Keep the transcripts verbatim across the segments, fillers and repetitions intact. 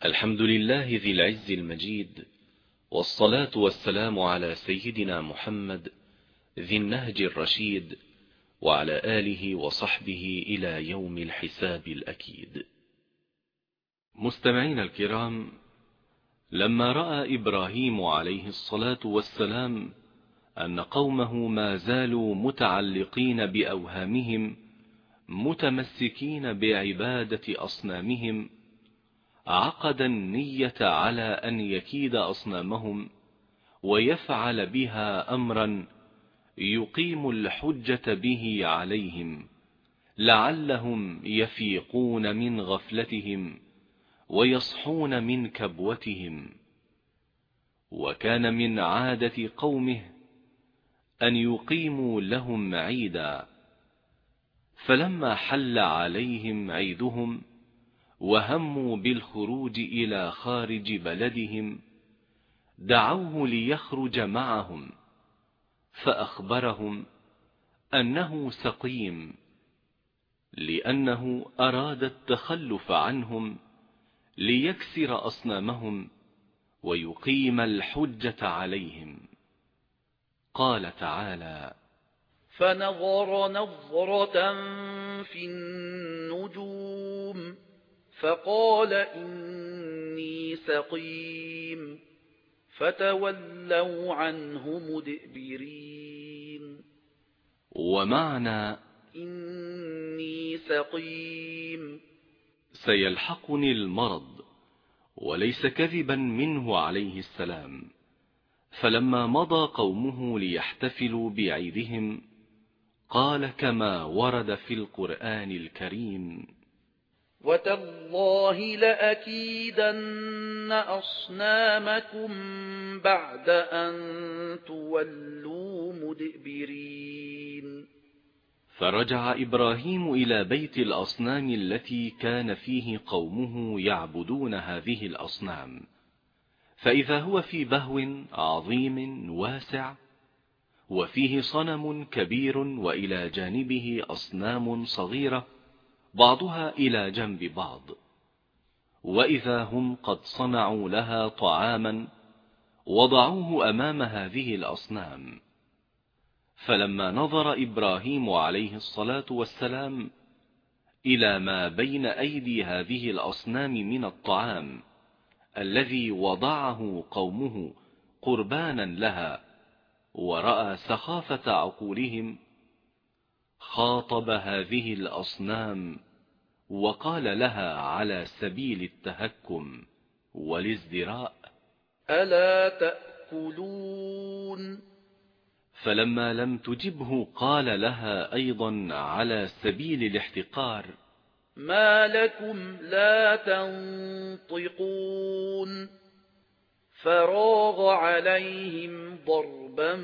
الحمد لله ذي العز المجيد، والصلاة والسلام على سيدنا محمد ذي النهج الرشيد، وعلى آله وصحبه إلى يوم الحساب الأكيد. مستمعين الكرام، لما رأى إبراهيم عليه الصلاة والسلام أن قومه ما زالوا متعلقين بأوهامهم متمسكين بعبادة أصنامهم، عقد النية على أن يكيد أصنامهم ويفعل بها أمرا يقيم الحجة به عليهم، لعلهم يفيقون من غفلتهم ويصحون من كبوتهم. وكان من عادة قومه أن يقيموا لهم عيدا، فلما حل عليهم عيدهم وهموا بالخروج إلى خارج بلدهم دعوه ليخرج معهم، فأخبرهم أنه سقيم، لأنه أراد التخلف عنهم ليكسر أصنامهم ويقيم الحجة عليهم. قال تعالى: فنظر نظرة في النجوم فقال إني سقيم، فتولوا عنه مدبرين. ومعنى إني سقيم سيلحقني المرض، وليس كذبا منه عليه السلام. فلما مضى قومه ليحتفلوا بعيدهم قال كما ورد في القرآن الكريم: وتالله لأكيدن أصنامكم بعد أن تولوا مدبرين. فرجع إبراهيم إلى بيت الأصنام التي كان فيه قومه يعبدون هذه الأصنام، فإذا هو في بهو عظيم واسع، وفيه صنم كبير وإلى جانبه أصنام صغيرة بعضها إلى جنب بعض، وإذا هم قد صنعوا لها طعاما وضعوه أمام هذه الأصنام. فلما نظر إبراهيم عليه الصلاة والسلام إلى ما بين أيدي هذه الأصنام من الطعام الذي وضعه قومه قربانا لها، ورأى سخافة عقولهم، خاطب هذه الأصنام وقال لها على سبيل التهكم والازدراء: ألا تأكلون؟ فلما لم تجبه قال لها أيضا على سبيل الاحتقار: ما لكم لا تنطقون؟ فراغ عليهم ضربا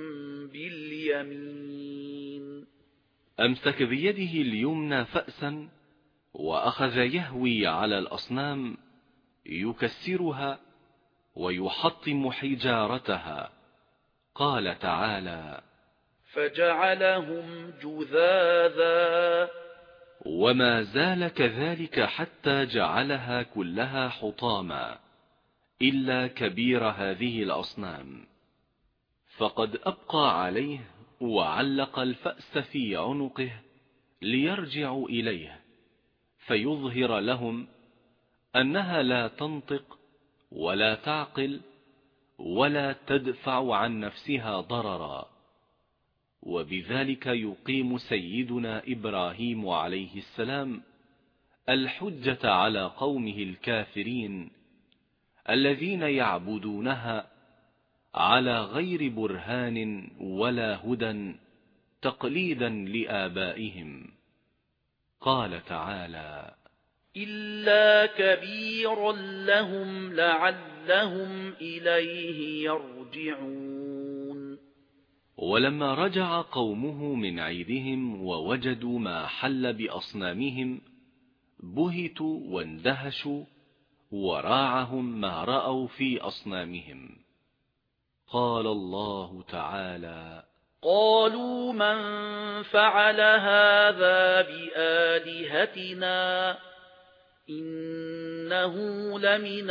باليمين. أمسك بيده اليمنى فأسا وأخذ يهوي على الأصنام يكسرها ويحطم حجارتها. قال تعالى: فجعلهم جذاذا. وما زال كذلك حتى جعلها كلها حطاما إلا كبير هذه الأصنام، فقد أبقى عليه وعلق الفأس في عنقه ليرجعوا إليه فيظهر لهم أنها لا تنطق ولا تعقل ولا تدفع عن نفسها ضررا. وبذلك يقيم سيدنا إبراهيم عليه السلام الحجة على قومه الكافرين الذين يعبدونها على غير برهان ولا هدى تقليدا لآبائهم. قال تعالى: إلا كبيرا لهم لعلهم إليه يرجعون. ولما رجع قومه من عيدهم ووجدوا ما حل بأصنامهم بهتوا واندهشوا، وراعهم ما رأوا في أصنامهم. قال الله تعالى: قالوا من فعل هذا بآلهتنا إنه لمن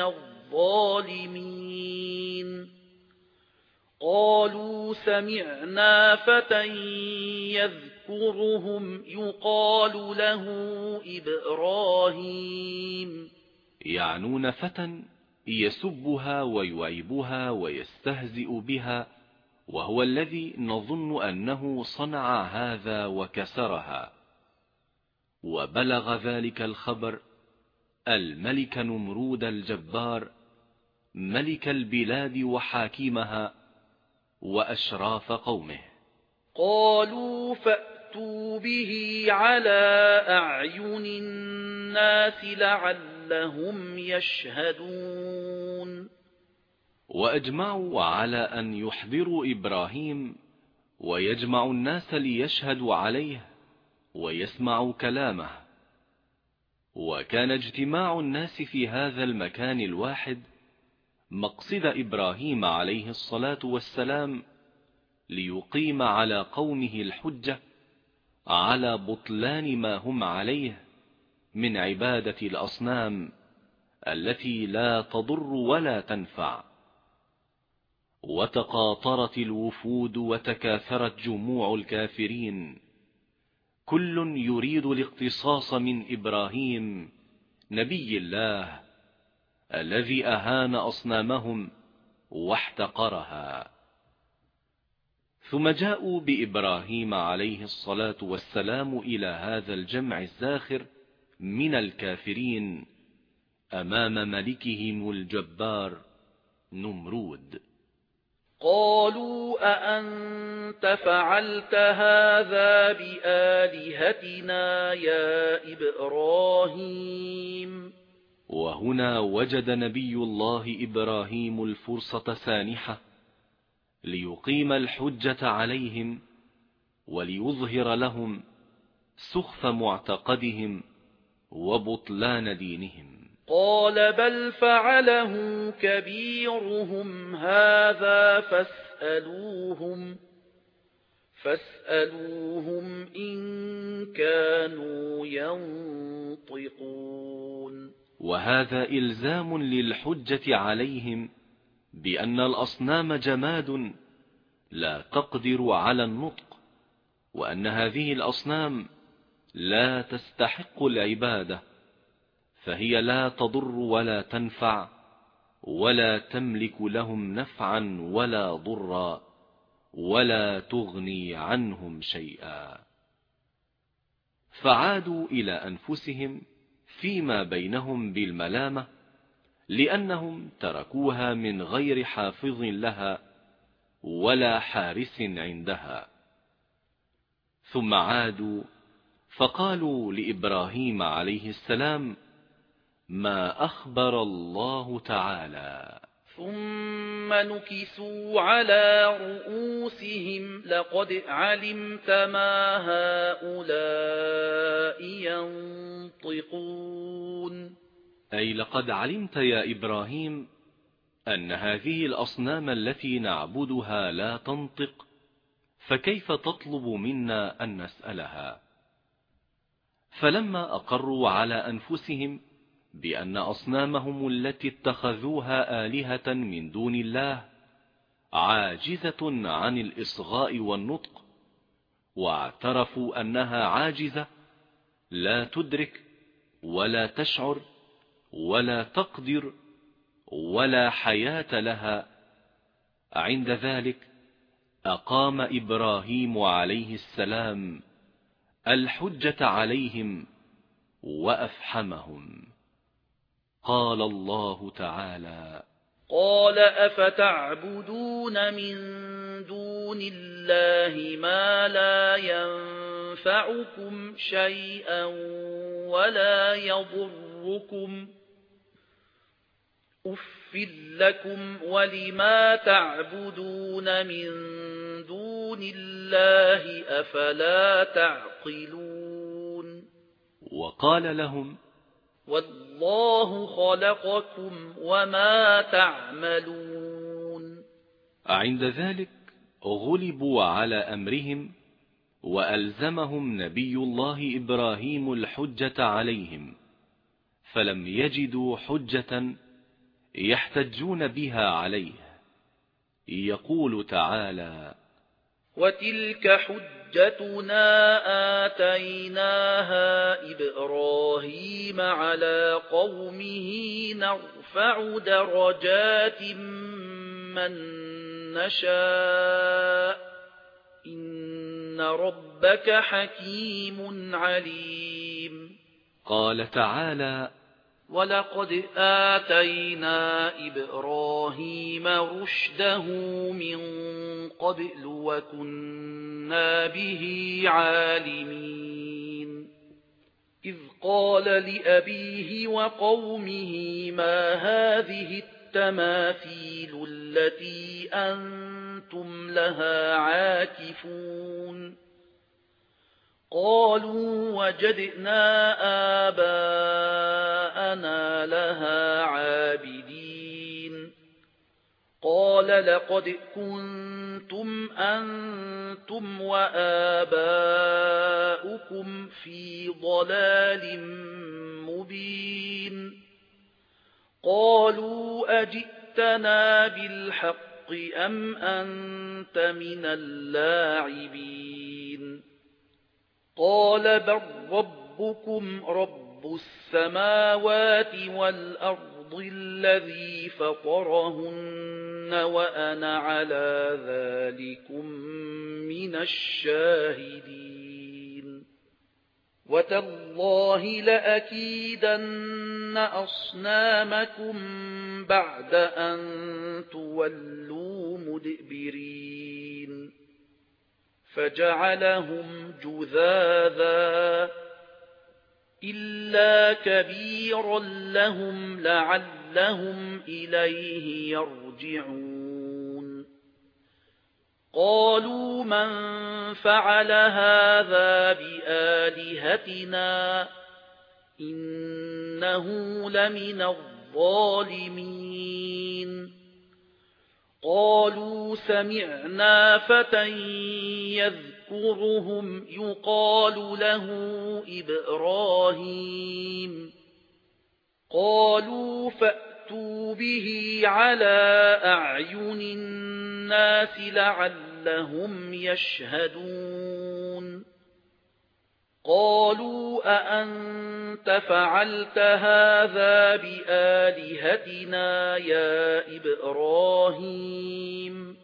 الظالمين قالوا سمعنا فتى يذكرهم يقال له إبراهيم يعنون فتى يسبها ويعيبها ويستهزئ بها، وهو الذي نظن أنه صنع هذا وكسرها. وبلغ ذلك الخبر الملك نمرود الجبار ملك البلاد وحاكمها وأشراف قومه. قالوا فأتوا به على أعين الناس لعلهم يشهدون. وأجمعوا على أن يحضروا إبراهيم ويجمعوا الناس ليشهدوا عليه ويسمعوا كلامه. وكان اجتماع الناس في هذا المكان الواحد مقصد إبراهيم عليه الصلاة والسلام ليقيم على قومه الحجة على بطلان ما هم عليه من عبادة الأصنام التي لا تضر ولا تنفع. وتقاطرت الوفود وتكاثرت جموع الكافرين، كل يريد الاقتصاص من إبراهيم نبي الله الذي أهان أصنامهم واحتقرها. ثم جاءوا بإبراهيم عليه الصلاة والسلام إلى هذا الجمع الزاخر من الكافرين أمام ملكهم الجبار نمرود. قالوا أأنت فعلت هذا بآلهتنا يا إبراهيم؟ وهنا وجد نبي الله إبراهيم الفرصة سانحة ليقيم الحجة عليهم وليظهر لهم سخف معتقدهم وبطلان دينهم. قال بل فعله كبيرهم هذا فاسألوهم فاسألوهم إن كانوا ينطقون. وهذا إلزام للحجة عليهم بأن الأصنام جماد لا تقدر على النطق، وأن هذه الأصنام لا تستحق العبادة، فهي لا تضر ولا تنفع ولا تملك لهم نفعا ولا ضرا ولا تغني عنهم شيئا. فعادوا إلى أنفسهم فيما بينهم بالملامة، لأنهم تركوها من غير حافظ لها ولا حارس عندها. ثم عادوا فقالوا لإبراهيم عليه السلام ما أخبر الله تعالى. ثم نكسوا على رؤوسهم لقد علمت ما هؤلاء ينطقون. أي لقد علمت يا إبراهيم أن هذه الأصنام التي نعبدها لا تنطق، فكيف تطلب منا أن نسألها؟ فلما أقروا على أنفسهم بأن أصنامهم التي اتخذوها آلهة من دون الله عاجزة عن الإصغاء والنطق، واعترفوا أنها عاجزة لا تدرك ولا تشعر ولا تقدر ولا حياة لها، عند ذلك أقام إبراهيم عليه السلام الحجة عليهم وأفحمهم. قال الله تعالى قال أفتعبدون من دون الله ما لا ينفعكم شيئا ولا يضركم أف لكم ولما تعبدون من دون الله أفلا تعقلون. وقال لهم والله خلقكم وما تعملون. عند ذلك غلبوا على أمرهم وألزمهم نبي الله إبراهيم الحجة عليهم، فلم يجدوا حجة يحتجون بها عليه. يقول تعالى: وتلك حجتنا آتيناها إبراهيم على قومه نرفع درجات من نشاء إن ربك حكيم عليم. قال تعالى: ولقد آتينا إبراهيم رشده من قبل وكنا به عالمين. إذ قال لأبيه وقومه ما هذه التماثيل التي أنتم لها عاكفون؟ قالوا وجدنا آباءنا لها عابدين. قال لقد كنتم أنتم وآباؤكم في ضلال مبين. قالوا أجئتنا بالحق أم أنت من اللاعبين؟ قال بل ربكم رب السماوات والأرض الذي فطرهن وأنا على ذلكم من الشاهدين. وتالله لأكيدن أصنامكم بعد أن تولوا مدبرين. فجعلهم جذاذا إلا كبيرا لهم لعلهم إليه يرجعون. قالوا من فعل هذا بآلهتنا إنه لمن الظالمين. قالوا سمعنا فتى يذكرهم يقال له إبراهيم. قالوا فأتوا به على أعين الناس لعلهم يشهدون. قالوا أأنت فعلت هذا بآلهتنا يا إبراهيم؟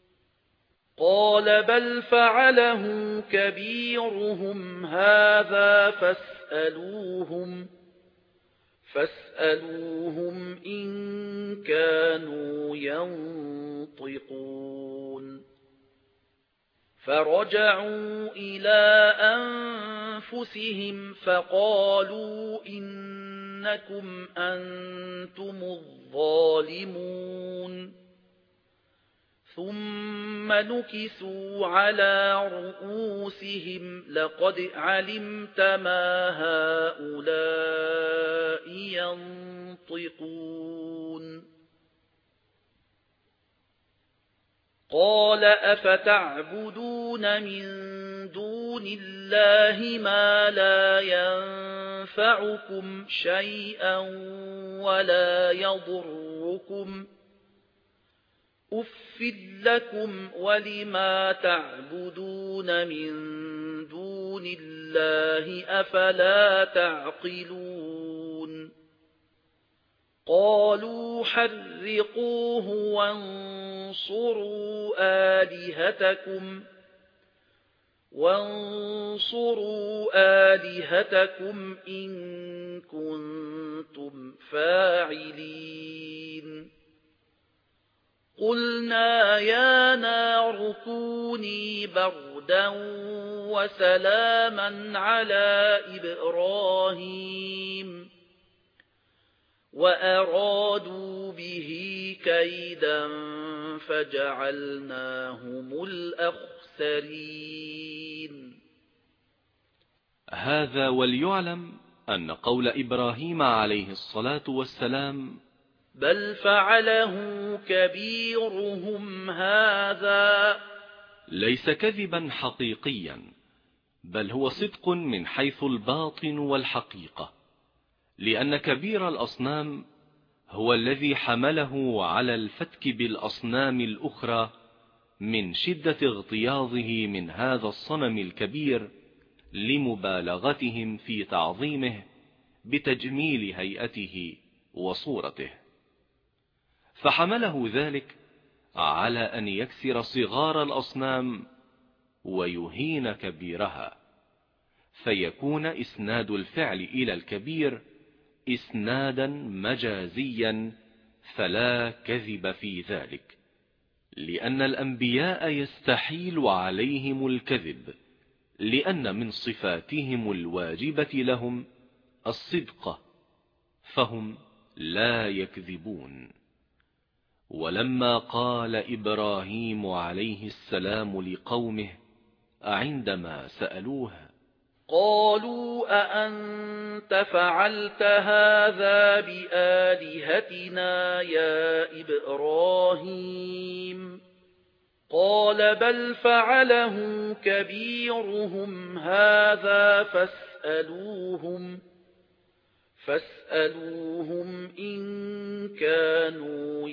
قال بل فعله كبيرهم هذا فاسألوهم فاسألوهم إن كانوا ينطقون. فرجعوا إلى أنفسهم فقالوا إنكم أنتم الظالمون. ثم نكسوا على رؤوسهم لقد علمت ما هؤلاء ينطقون. قال أفتعبدون من دون الله ما لا ينفعكم شيئا ولا يضركم أُفٍّ لكم ولما تعبدون من دون الله أفلا تعقلون. قالوا حرقوه وانصروا آلهتكم وانصروا آلهتكم إن كنتم فاعلين. قلنا يا نار كوني بردا وسلاما على إبراهيم وأرادوا به كيدا فجعلناهم الأخسرين. هذا وليعلم أن قول إبراهيم عليه الصلاة والسلام بل فعله كبيرهم هذا ليس كذبا حقيقيا، بل هو صدق من حيث الباطن والحقيقة، لأن كبير الأصنام هو الذي حمله على الفتك بالأصنام الأخرى من شدة اغتياظه من هذا الصنم الكبير لمبالغتهم في تعظيمه بتجميل هيئته وصورته، فحمله ذلك على أن يكسر صغار الأصنام ويهين كبيرها، فيكون إسناد الفعل إلى الكبير إسنادا مجازيا فلا كذب في ذلك، لأن الأنبياء يستحيل عليهم الكذب، لأن من صفاتهم الواجبة لهم الصدق، فهم لا يكذبون. ولما قال إبراهيم عليه السلام لقومه عندما سألوه قالوا أأنت فعلت هذا بآلهتنا يا إبراهيم؟ قال بل فعله كبيرهم هذا فاسألوهم فاسألوهم إن كانوا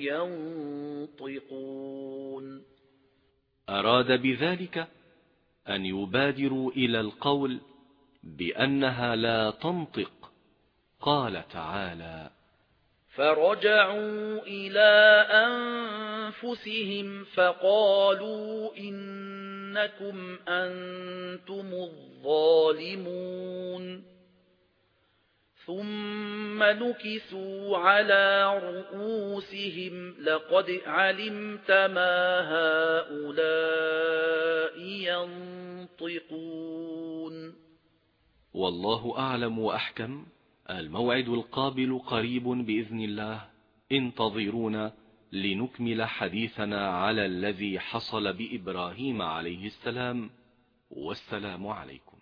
ينطقون. أراد بذلك أن يبادروا إلى القول بأنها لا تنطق. قال تعالى فرجعوا إلى أنفسهم فقالوا إنكم أنتم الظالمون، ثم نكسوا على رؤوسهم لقد علمت ما هؤلاء ينطقون. والله أعلم وأحكم. الموعد القابل قريب بإذن الله، انتظرونا لنكمل حديثنا على الذي حصل بإبراهيم عليه السلام، والسلام عليكم.